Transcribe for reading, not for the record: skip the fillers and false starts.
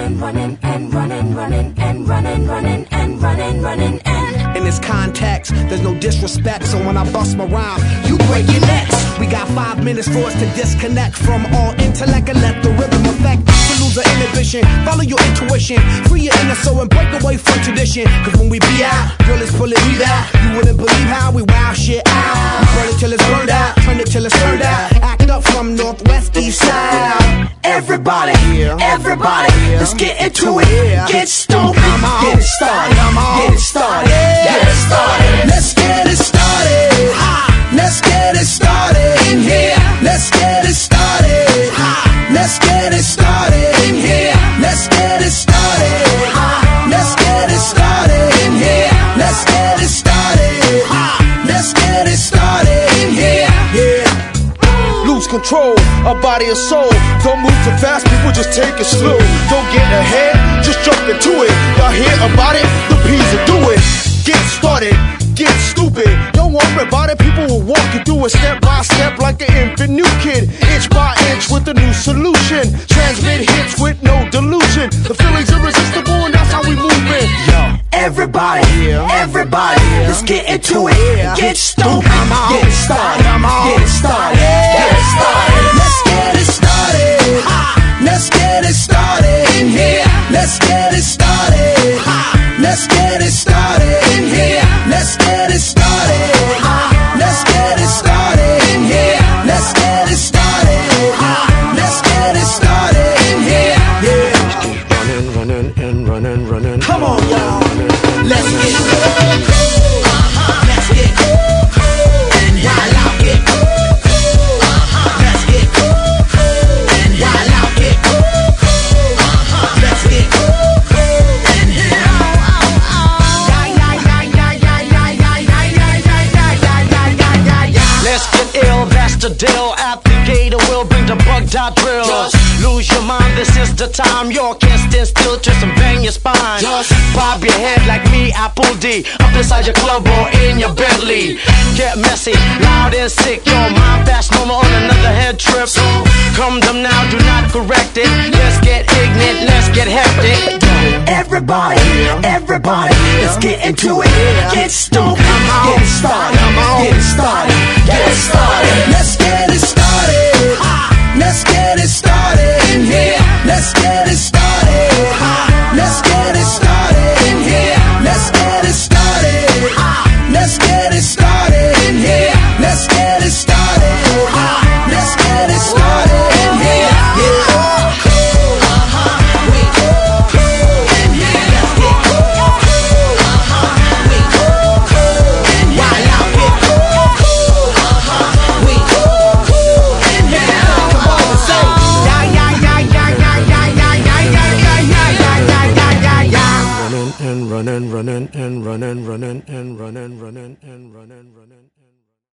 In this context, there's no disrespect, so when I bust my rhyme, you break your necks. We got 5 minutes for us to disconnect from all intellect and let the rhythm affect. To lose the inhibition, follow your intuition, free your inner soul and break away from tradition. Cause when we be out, girl, it's pulling me out. You wouldn't believe how we wow shit out. We burn it till it's burned out, turn it till it's turned out. Act up from Northwest East Side. Everybody, everybody, let's get into it. Get stupid, get it started, get it started, get it started. Let's get it started. Let's get it started in here. Let's get it started. Let's get it started in here. Let's get it started. Let's get it started in here. Let's get it started. Let's get it started in here. Yeah. Lose control of body and soul. Don't move too fast, people, just take it slow. Don't get ahead, just jump into it. Y'all hear about it? The P's will do it. Get started, get stupid. Don't worry about it, people will walk you through it step by step like an infant new kid. Inch by inch with a new solution. Transmit hits with no delusion. The feeling's irresistible and that's how we move it. Yo. Everybody, everybody, let's get into it. Get stupid, get it started, get it started, get it started. Let's get it started. Let's get it started in here. Let's get it started. Let's get it started in here. Let's get it started. Let's get it started in here. Let's get it started. Let's get it started in here. Yeah. Running and running. Come on, y'all. Let's get cool. Let's get cool. And while I get cool. Let's get cool. And while I get cool. Let's get cool. And let's get ill, that's the deal. Applicator will bring the bug dot drill. Just lose your mind, this is the time. You can't stand still, twist and bang your spine. Just bob your head like me, Apple D. Up inside your club or in your Bentley. Get messy, loud and sick. Your mind fast, no more on another head trip. So come them now, do not correct it. Let's get ignorant, let's get hectic. everybody, everybody, let's get into it. Get stupid, get it started, get it started, get it started. Let's get